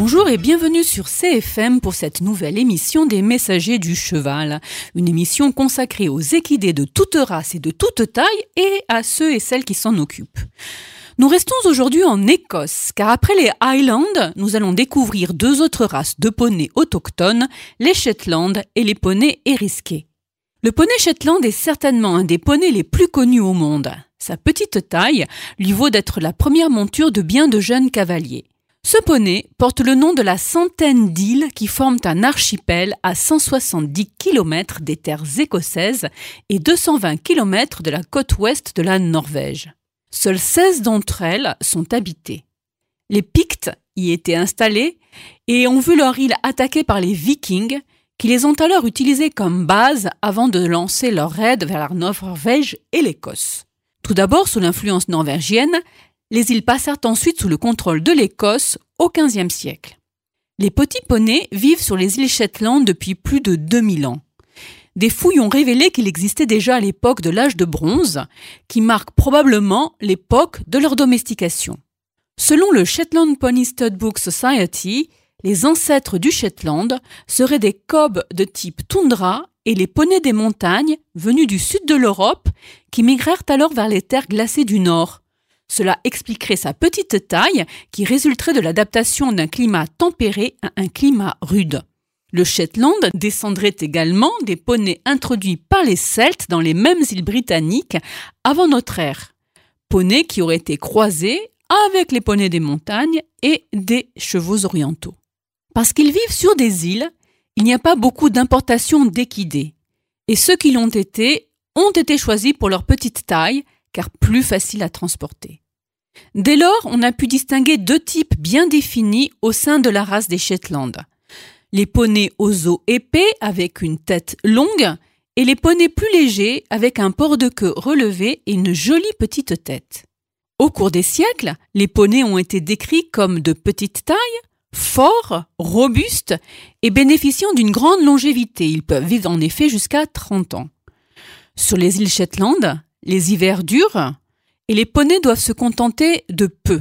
Bonjour et bienvenue sur CFM pour cette nouvelle émission des Messagers du Cheval. Une émission consacrée aux équidés de toute race et de toute taille et à ceux et celles qui s'en occupent. Nous restons aujourd'hui en Écosse, car après les Highlands, nous allons découvrir deux autres races de poneys autochtones, les Shetland et les poneys hérisqués. Le poney Shetland est certainement un des poneys les plus connus au monde. Sa petite taille lui vaut d'être la première monture de bien de jeunes cavaliers. Ce poney porte le nom de la centaine d'îles qui forment un archipel à 170 km des terres écossaises et 220 km de la côte ouest de la Norvège. Seules 16 d'entre elles sont habitées. Les Pictes y étaient installés et ont vu leur île attaquée par les Vikings qui les ont alors utilisées comme base avant de lancer leur raid vers la Norvège et l'Écosse. Tout d'abord sous l'influence norvégienne, les îles passèrent ensuite sous le contrôle de l'Écosse au XVe siècle. Les petits poneys vivent sur les îles Shetland depuis plus de 2000 ans. Des fouilles ont révélé qu'il existait déjà à l'époque de l'âge de bronze, qui marque probablement l'époque de leur domestication. Selon le Shetland Pony Stud Book Society, les ancêtres du Shetland seraient des cobs de type toundra et les poneys des montagnes venus du sud de l'Europe qui migrèrent alors vers les terres glacées du nord. Cela expliquerait sa petite taille qui résulterait de l'adaptation d'un climat tempéré à un climat rude. Le Shetland descendrait également des poneys introduits par les Celtes dans les mêmes îles britanniques avant notre ère. Poneys qui auraient été croisés avec les poneys des montagnes et des chevaux orientaux. Parce qu'ils vivent sur des îles, il n'y a pas beaucoup d'importations d'équidés. Et ceux qui l'ont été ont été choisis pour leur petite taille, car plus facile à transporter. Dès lors, on a pu distinguer deux types bien définis au sein de la race des Shetland. Les poneys aux os épais avec une tête longue et les poneys plus légers avec un port de queue relevé et une jolie petite tête. Au cours des siècles, les poneys ont été décrits comme de petite taille, forts, robustes et bénéficiant d'une grande longévité. Ils peuvent vivre en effet jusqu'à 30 ans. Sur les îles Shetland, les hivers durent et les poneys doivent se contenter de peu.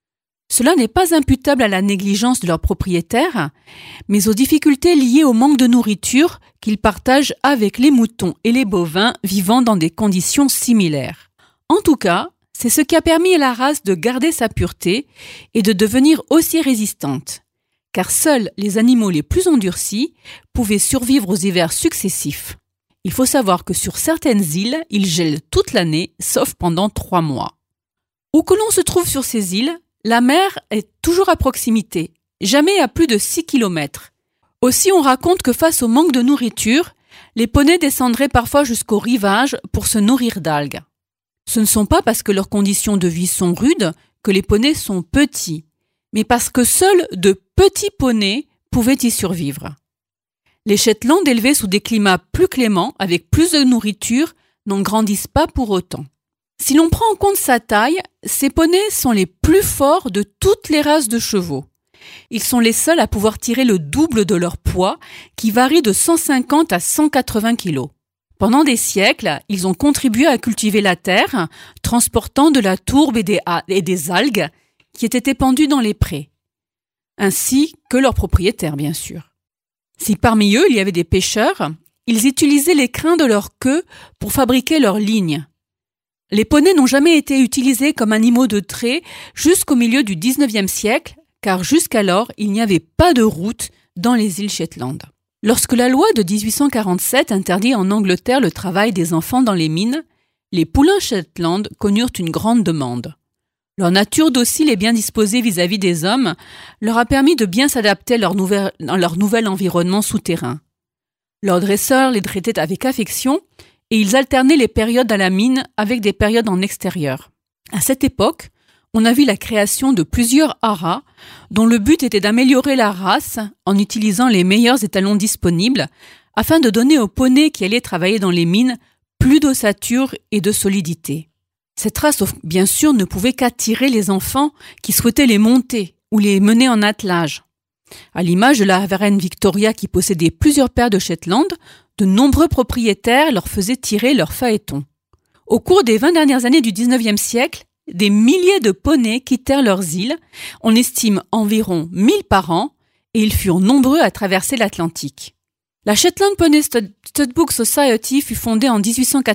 Cela n'est pas imputable à la négligence de leurs propriétaires, mais aux difficultés liées au manque de nourriture qu'ils partagent avec les moutons et les bovins vivant dans des conditions similaires. En tout cas, c'est ce qui a permis à la race de garder sa pureté et de devenir aussi résistante, car seuls les animaux les plus endurcis pouvaient survivre aux hivers successifs. Il faut savoir que sur certaines îles, il gèle toute l'année, sauf pendant 3 mois. Où que l'on se trouve sur ces îles, la mer est toujours à proximité, jamais à plus de 6 km. Aussi, on raconte que face au manque de nourriture, les poneys descendraient parfois jusqu'au rivage pour se nourrir d'algues. Ce ne sont pas parce que leurs conditions de vie sont rudes que les poneys sont petits, mais parce que seuls de petits poneys pouvaient y survivre. Les Shetland élevés sous des climats plus cléments, avec plus de nourriture, n'en grandissent pas pour autant. Si l'on prend en compte sa taille, ces poneys sont les plus forts de toutes les races de chevaux. Ils sont les seuls à pouvoir tirer le double de leur poids, qui varie de 150 à 180 kg. Pendant des siècles, ils ont contribué à cultiver la terre, transportant de la tourbe et des algues qui étaient épandues dans les prés, ainsi que leurs propriétaires, bien sûr. Si parmi eux il y avait des pêcheurs, ils utilisaient les crins de leur queue pour fabriquer leurs lignes. Les poneys n'ont jamais été utilisés comme animaux de trait jusqu'au milieu du XIXe siècle, car jusqu'alors il n'y avait pas de route dans les îles Shetland. Lorsque la loi de 1847 interdit en Angleterre le travail des enfants dans les mines, les poulains Shetland connurent une grande demande. Leur nature docile et bien disposée vis-à-vis des hommes leur a permis de bien s'adapter à leur nouvel environnement souterrain. Leurs dresseurs les traitaient avec affection et ils alternaient les périodes à la mine avec des périodes en extérieur. À cette époque, on a vu la création de plusieurs haras dont le but était d'améliorer la race en utilisant les meilleurs étalons disponibles afin de donner aux poneys qui allaient travailler dans les mines plus d'ossature et de solidité. Cette race, bien sûr, ne pouvait qu'attirer les enfants qui souhaitaient les monter ou les mener en attelage. À l'image de la reine Victoria qui possédait plusieurs paires de Shetland, de nombreux propriétaires leur faisaient tirer leurs phaétons. Au cours des 20 dernières années du 19e siècle, des milliers de poneys quittèrent leurs îles, on estime environ 1000 par an, et ils furent nombreux à traverser l'Atlantique. La Shetland Pony Studbook Society fut fondée en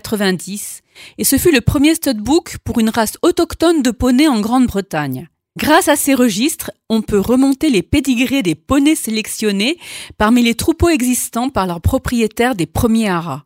1890 et ce fut le premier studbook pour une race autochtone de poneys en Grande-Bretagne. Grâce à ces registres, on peut remonter les pédigrés des poneys sélectionnés parmi les troupeaux existants par leurs propriétaires des premiers haras.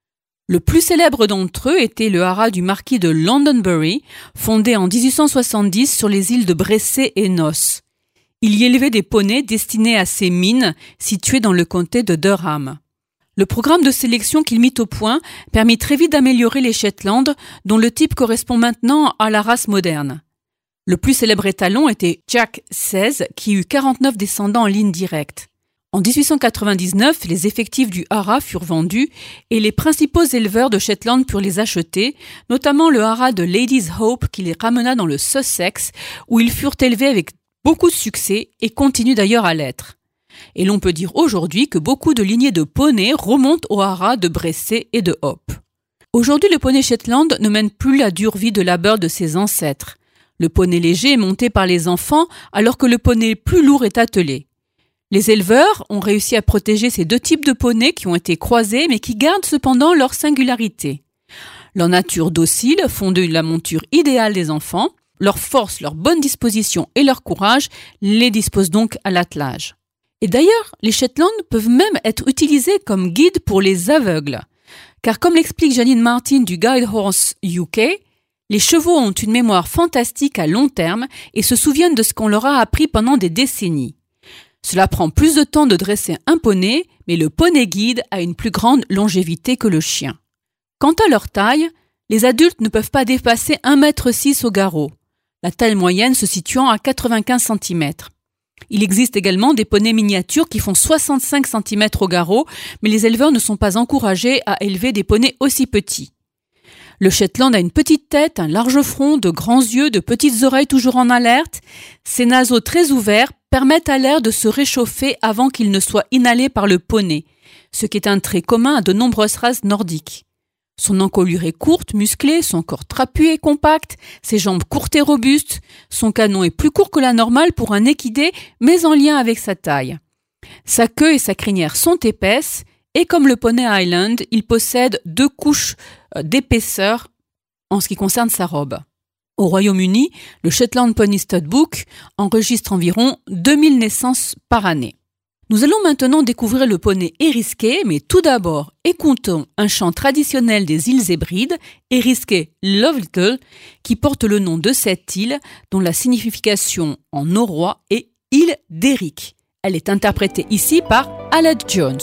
Le plus célèbre d'entre eux était le haras du marquis de Londonderry, fondé en 1870 sur les îles de Bressay et Noss. Il y élevait des poneys destinés à ses mines situées dans le comté de Durham. Le programme de sélection qu'il mit au point permit très vite d'améliorer les Shetland, dont le type correspond maintenant à la race moderne. Le plus célèbre étalon était Jack XVI, qui eut 49 descendants en ligne directe. En 1899, les effectifs du haras furent vendus et les principaux éleveurs de Shetland purent les acheter, notamment le haras de Lady's Hope qui les ramena dans le Sussex, où ils furent élevés avec beaucoup de succès et continuent d'ailleurs à l'être. Et l'on peut dire aujourd'hui que beaucoup de lignées de poneys remontent au haras de Bressay et de Hope. Aujourd'hui, le poney Shetland ne mène plus la dure vie de labeur de ses ancêtres. Le poney léger est monté par les enfants alors que le poney plus lourd est attelé. Les éleveurs ont réussi à protéger ces deux types de poneys qui ont été croisés mais qui gardent cependant leur singularité. Leur nature docile font d'eux la monture idéale des enfants, leur force, leur bonne disposition et leur courage les disposent donc à l'attelage. Et d'ailleurs, les Shetland peuvent même être utilisés comme guides pour les aveugles. Car comme l'explique Janine Martin du Guide Horse UK, les chevaux ont une mémoire fantastique à long terme et se souviennent de ce qu'on leur a appris pendant des décennies. Cela prend plus de temps de dresser un poney, mais le poney guide a une plus grande longévité que le chien. Quant à leur taille, les adultes ne peuvent pas dépasser 1,6 m au garrot, la taille moyenne se situant à 95 cm. Il existe également des poneys miniatures qui font 65 cm au garrot, mais les éleveurs ne sont pas encouragés à élever des poneys aussi petits. Le Shetland a une petite tête, un large front, de grands yeux, de petites oreilles toujours en alerte. Ses naseaux très ouverts permettent à l'air de se réchauffer avant qu'il ne soit inhalé par le poney, ce qui est un trait commun à de nombreuses races nordiques. Son encolure est courte, musclée, son corps trapu et compact, ses jambes courtes et robustes, son canon est plus court que la normale pour un équidé, mais en lien avec sa taille. Sa queue et sa crinière sont épaisses, et comme le poney Highland, il possède 2 couches d'épaisseur en ce qui concerne sa robe. Au Royaume-Uni, le Shetland Pony Studbook enregistre environ 2000 naissances par année. Nous allons maintenant découvrir le poney Eriskay, mais tout d'abord, écoutons un chant traditionnel des îles Hébrides, Eriskay Love Little, qui porte le nom de cette île, dont la signification en norrois est « île d'Éric ». Elle est interprétée ici par Aled Jones.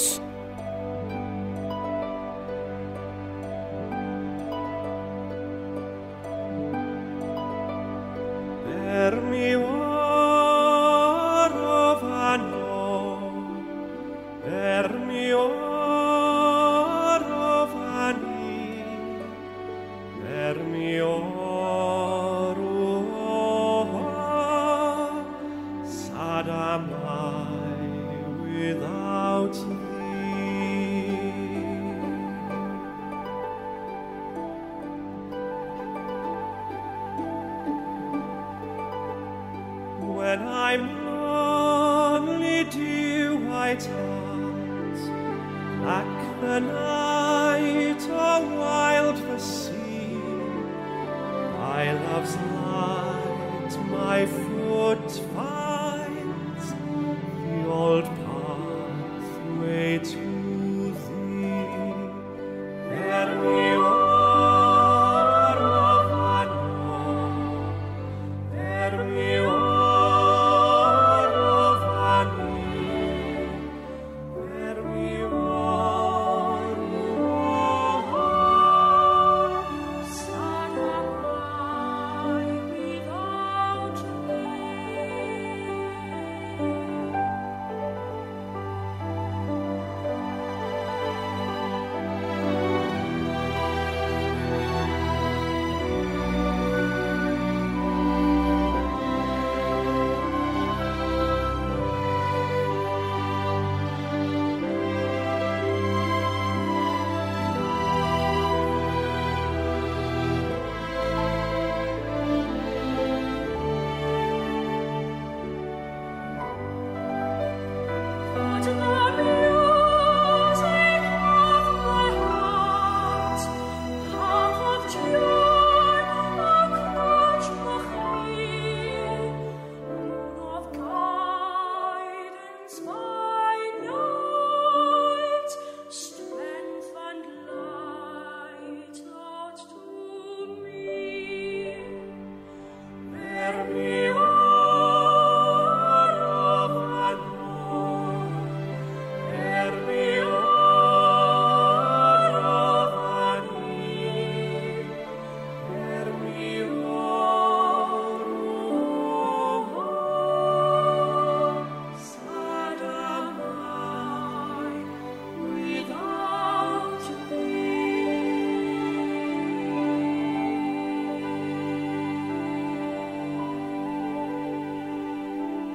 When I'm lonely, do I dance back the night, or wild the sea? My love's light, my foot finds the old pathway to thee. There we are, Vanno, there we are.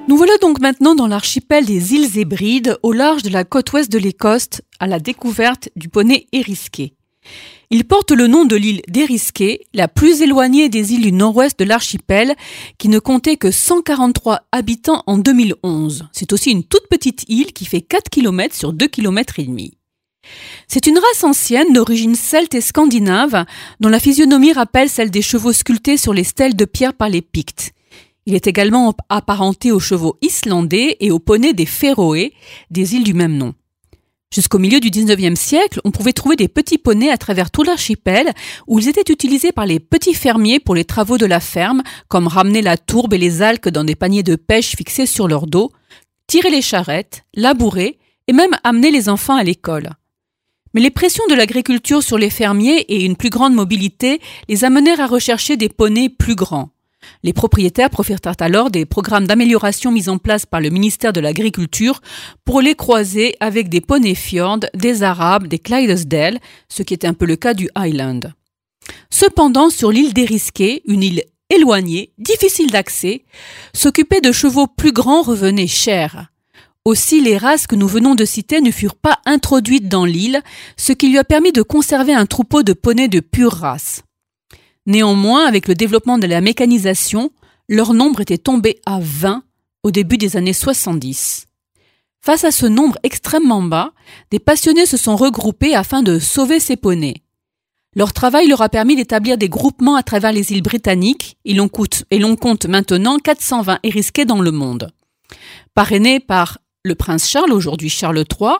Nous voilà donc maintenant dans l'archipel des îles Hébrides, au large de la côte ouest de l'Écosse, à la découverte du poney Érisqué. Il porte le nom de l'île d'Érisqué, la plus éloignée des îles du nord-ouest de l'archipel, qui ne comptait que 143 habitants en 2011. C'est aussi une toute petite île qui fait 4 km sur 2 km et demi. C'est une race ancienne d'origine celte et scandinave, dont la physionomie rappelle celle des chevaux sculptés sur les stèles de pierre par les Pictes. Il est également apparenté aux chevaux islandais et aux poneys des Féroé, des îles du même nom. Jusqu'au milieu du 19e siècle, on pouvait trouver des petits poneys à travers tout l'archipel où ils étaient utilisés par les petits fermiers pour les travaux de la ferme, comme ramener la tourbe et les alques dans des paniers de pêche fixés sur leur dos, tirer les charrettes, labourer et même amener les enfants à l'école. Mais les pressions de l'agriculture sur les fermiers et une plus grande mobilité les amenèrent à rechercher des poneys plus grands. Les propriétaires profitèrent alors des programmes d'amélioration mis en place par le ministère de l'Agriculture pour les croiser avec des poneys fjord, des Arabes, des Clydesdale, ce qui était un peu le cas du Highland. Cependant, sur l'île d'Érisqué, une île éloignée, difficile d'accès, s'occuper de chevaux plus grands revenait cher. Aussi, les races que nous venons de citer ne furent pas introduites dans l'île, ce qui lui a permis de conserver un troupeau de poneys de pure race. Néanmoins, avec le développement de la mécanisation, leur nombre était tombé à 20 au début des années 70. Face à ce nombre extrêmement bas, des passionnés se sont regroupés afin de sauver ces poneys. Leur travail leur a permis d'établir des groupements à travers les îles britanniques et l'on compte maintenant 420 Érisqués dans le monde. Parrainés par le prince Charles, aujourd'hui Charles III,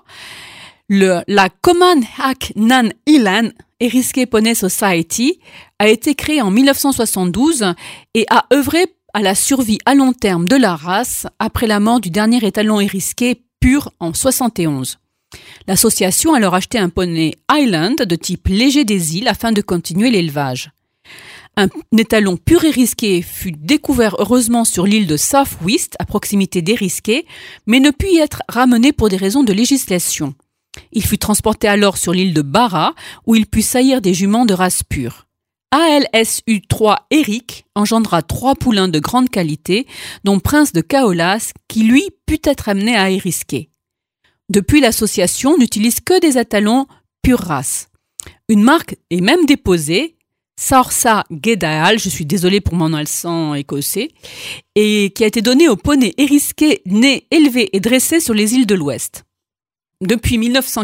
la Coman Ac Nan Ilan Érisqué Poney Society a été créée en 1972 et a œuvré à la survie à long terme de la race après la mort du dernier étalon érisqué pur en 1971. L'association a alors acheté un poney Highland de type léger des îles afin de continuer l'élevage. Un étalon pur érisqué fut découvert heureusement sur l'île de South Uist, à proximité d'Érisqué, mais ne put y être ramené pour des raisons de législation. Il fut transporté alors sur l'île de Barra, où il put saillir des juments de race pure. ALSU3 Eric engendra 3 poulains de grande qualité, dont Prince de Kaolas, qui lui put être amené à Érisqué. Depuis, l'association n'utilise que des étalons pure race. Une marque est même déposée, Saorsa Gedaal, je suis désolée pour mon accent écossais, et qui a été donnée aux poneys érisqués nés, élevés et dressés sur les îles de l'Ouest. Depuis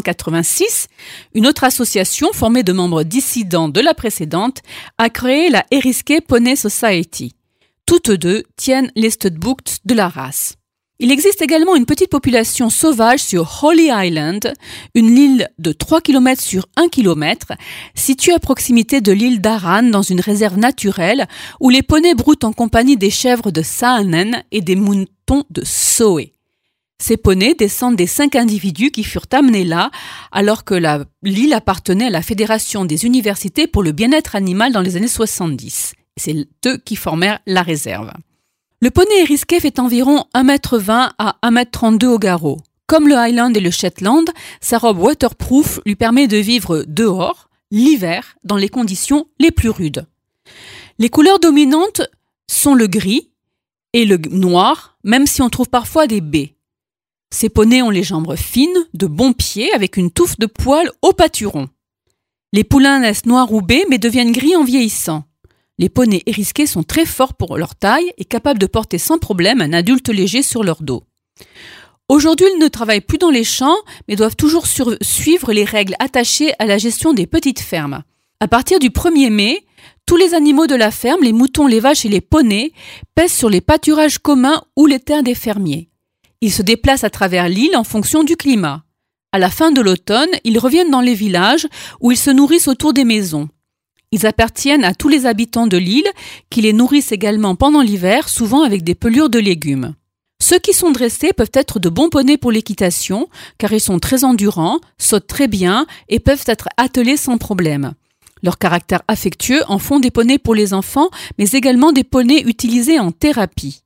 1986, une autre association formée de membres dissidents de la précédente a créé la Érisqué Poney Society. Toutes deux tiennent les studbooks de la race. Il existe également une petite population sauvage sur Holy Island, une île de 3 km sur 1 km, située à proximité de l'île d'Arran dans une réserve naturelle où les poneys broutent en compagnie des chèvres de Saanen et des moutons de Soé. Ces poneys descendent des 5 individus qui furent amenés là alors que l'île appartenait à la Fédération des universités pour le bien-être animal dans les années 70. C'est eux qui formèrent la réserve. Le poney érisqué fait environ 1,20 m à 1,32 m au garrot. Comme le Highland et le Shetland, sa robe waterproof lui permet de vivre dehors, l'hiver, dans les conditions les plus rudes. Les couleurs dominantes sont le gris et le noir, même si on trouve parfois des baies. Ces poneys ont les jambes fines, de bons pieds, avec une touffe de poils au pâturon. Les poulains naissent noirs ou baies, mais deviennent gris en vieillissant. Les poneys érisqués sont très forts pour leur taille et capables de porter sans problème un adulte léger sur leur dos. Aujourd'hui, ils ne travaillent plus dans les champs, mais doivent toujours suivre les règles attachées à la gestion des petites fermes. À partir du 1er mai, tous les animaux de la ferme, les moutons, les vaches et les poneys, pèsent sur les pâturages communs ou les terres des fermiers. Ils se déplacent à travers l'île en fonction du climat. À la fin de l'automne, ils reviennent dans les villages où ils se nourrissent autour des maisons. Ils appartiennent à tous les habitants de l'île qui les nourrissent également pendant l'hiver, souvent avec des pelures de légumes. Ceux qui sont dressés peuvent être de bons poneys pour l'équitation car ils sont très endurants, sautent très bien et peuvent être attelés sans problème. Leur caractère affectueux en font des poneys pour les enfants, mais également des poneys utilisés en thérapie.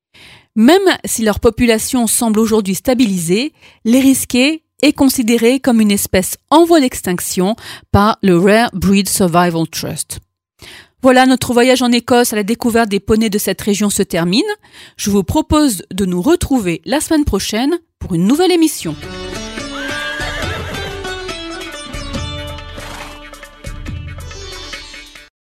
Même si leur population semble aujourd'hui stabilisée, l'érisqué est considéré comme une espèce en voie d'extinction par le Rare Breed Survival Trust. Voilà, notre voyage en Écosse à la découverte des poneys de cette région se termine. Je vous propose de nous retrouver la semaine prochaine pour une nouvelle émission.